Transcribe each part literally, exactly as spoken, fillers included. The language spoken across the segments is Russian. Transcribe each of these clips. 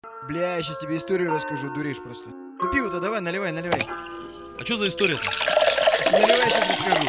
Бля, я сейчас тебе историю расскажу, дуришь просто. Ну пиво-то давай, наливай, наливай. А что за история-то? Ты наливай, сейчас расскажу.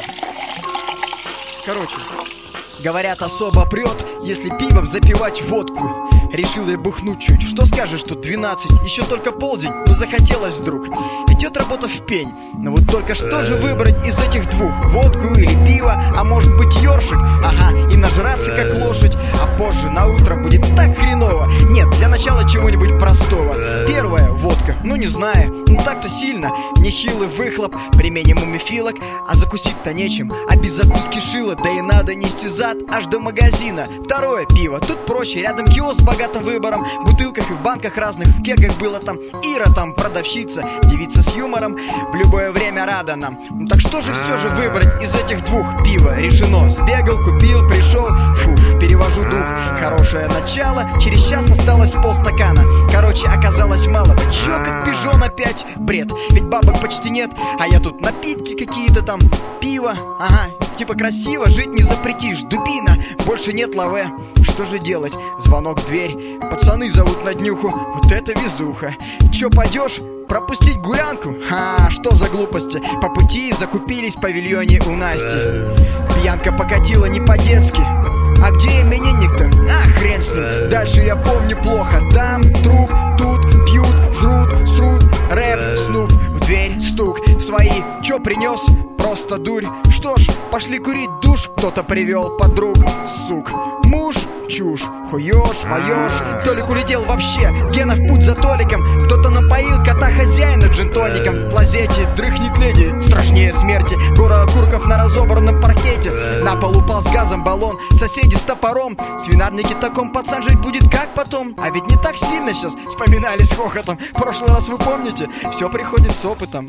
Короче. Говорят, особо прет, если пивом запивать водку. Решил я бухнуть чуть. Что скажешь, тут двенадцать, еще только полдень, но захотелось вдруг. Идет работа в пень. Но вот только что же выбрать из этих двух? Водку или пиво, а может быть ёршик? Ага, и нажраться как лошадь. А позже на утро будет так хреново. Нет, для начала чего-нибудь простого. Первое, водка, ну не знаю, ну так-то сильно. Нехилый выхлоп, применим умефилок. А закусить-то нечем, а без закуски шило. Да и надо нести зад аж до магазина. Второе, пиво, тут проще, рядом киоск с богатым выбором. В бутылках и в банках разных, в кегах было там Ира, там продавщица, девица с юмором. В любое время рада нам. Ну так что же все же выбрать из этих двух? Пиво решено, сбегал, купил, пришел. Фуф, перевожу дух. Хорошее начало, через час осталось полстакана. Короче, оказалось мало. Да чё, как пижон опять? Бред, ведь бабок почти нет. А я тут напитки какие-то там, пиво, ага. Типа красиво, жить не запретишь. Дубина, больше нет лаве. Что же делать? Звонок в дверь. Пацаны зовут на днюху. Вот это везуха. Чё, пойдёшь? Пропустить гулянку? Ха, что за глупости? По пути закупились в павильоне у Насти. Пьянка покатила не по-детски. А где именинник-то? А, хрен с ним. Дальше я помню плохо. Там труп, тут пьют, жрут, срут. Рэп, снуп, в дверь стук. Свои, чё принёс? Просто дурь. Что ж, пошли курить душ. Кто-то привел подруг, сук. Муж, чушь, хуёшь, моёшь. Толик улетел вообще, Гена в путь за Толиком. Кто-то напоил кота хозяина джин-тоником. В клозете дрыхнет леди, страшнее смерти. Гора окурков на разобранном паркете. На пол упал с газом баллон, соседи с топором. Свинарники таком пацан жить будет как потом. А ведь не так сильно сейчас вспоминали с хохотом. Прошлый раз вы помните, все приходит с опытом.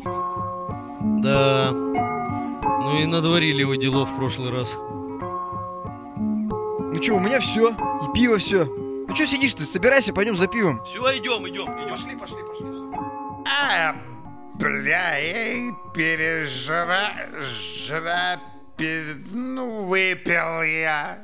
Да. Ну и надворили вы делов в прошлый раз. Ну чё, у меня все, и пиво все. Ну чё сидишь ты, собирайся, пойдем за пивом. Все, идем, идем, идем. Пошли, пошли, пошли. А, бля, эй, пережра... жра... пи- ну, выпил я.